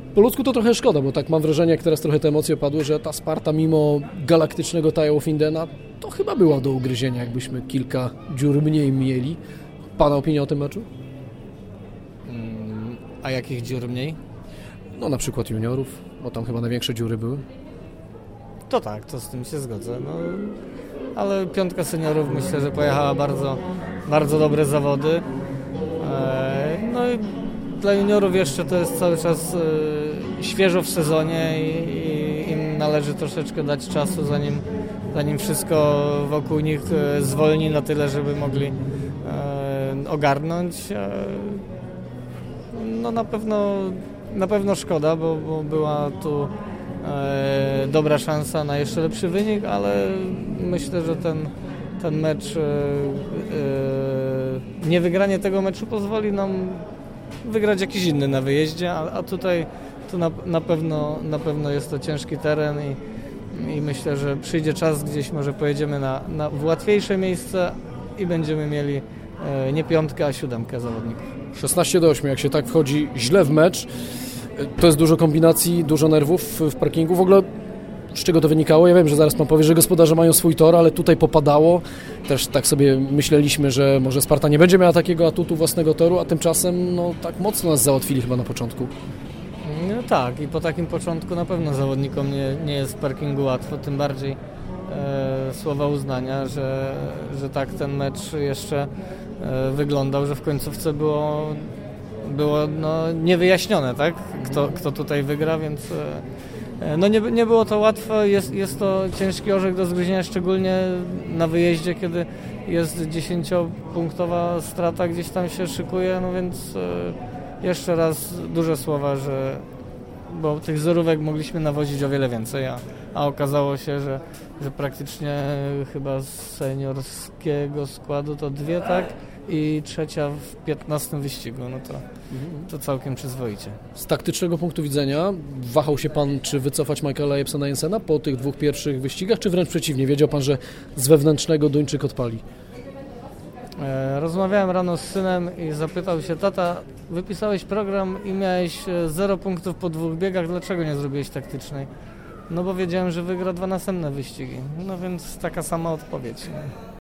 Po ludzku to trochę szkoda, bo tak mam wrażenie, jak teraz trochę te emocje padły, że ta Sparta mimo galaktycznego Taiwo Findena to chyba była do ugryzienia, jakbyśmy kilka dziur mniej mieli. Pana opinia o tym meczu? A jakich dziur mniej? No na przykład juniorów, bo tam chyba największe dziury były. To tak, to z tym się zgodzę. No, ale piątka seniorów myślę, że pojechała bardzo, bardzo dobre zawody. No i dla juniorów jeszcze to jest cały czas świeżo w sezonie i im należy troszeczkę dać czasu, zanim wszystko wokół nich zwolni na tyle, żeby mogli ogarnąć. No na pewno szkoda, bo była tu dobra szansa na jeszcze lepszy wynik, ale myślę, że ten mecz, niewygranie tego meczu pozwoli nam wygrać jakiś inny na wyjeździe, a tutaj tu na pewno jest to ciężki teren i myślę, że przyjdzie czas, gdzieś może pojedziemy w łatwiejsze miejsce i będziemy mieli nie piątkę, a 7 zawodników. 16-8, jak się tak wchodzi źle w mecz, to jest dużo kombinacji, dużo nerwów w parkingu. W ogóle z czego to wynikało? Ja wiem, że zaraz pan powie, że gospodarze mają swój tor, ale tutaj popadało. Też tak sobie myśleliśmy, że może Sparta nie będzie miała takiego atutu własnego toru, a tymczasem no tak mocno nas załatwili chyba na początku. No tak, i po takim początku na pewno zawodnikom nie jest w parkingu łatwo, tym bardziej słowa uznania, że tak ten mecz jeszcze wyglądał, że w końcówce było no, niewyjaśnione, tak? Kto tutaj wygra, więc no nie było to łatwe, jest to ciężki orzech do zgryzienia, szczególnie na wyjeździe, kiedy jest 10-punktowa strata, gdzieś tam się szykuje, no więc jeszcze raz duże słowa, bo tych zerówek mogliśmy nawozić o wiele więcej, a okazało się, że praktycznie chyba z seniorskiego składu to 2, tak? I trzecia w 15 wyścigu, no to całkiem przyzwoicie. Z taktycznego punktu widzenia wahał się pan, czy wycofać Michaela Jepsena Jensena po tych 2 pierwszych wyścigach, czy wręcz przeciwnie? Wiedział pan, że z wewnętrznego Duńczyk odpali? Rozmawiałem rano z synem i zapytał się: tata, wypisałeś program i miałeś 0 punktów po 2 biegach, dlaczego nie zrobiłeś taktycznej? No bo wiedziałem, że wygra 2 następne wyścigi. No więc taka sama odpowiedź.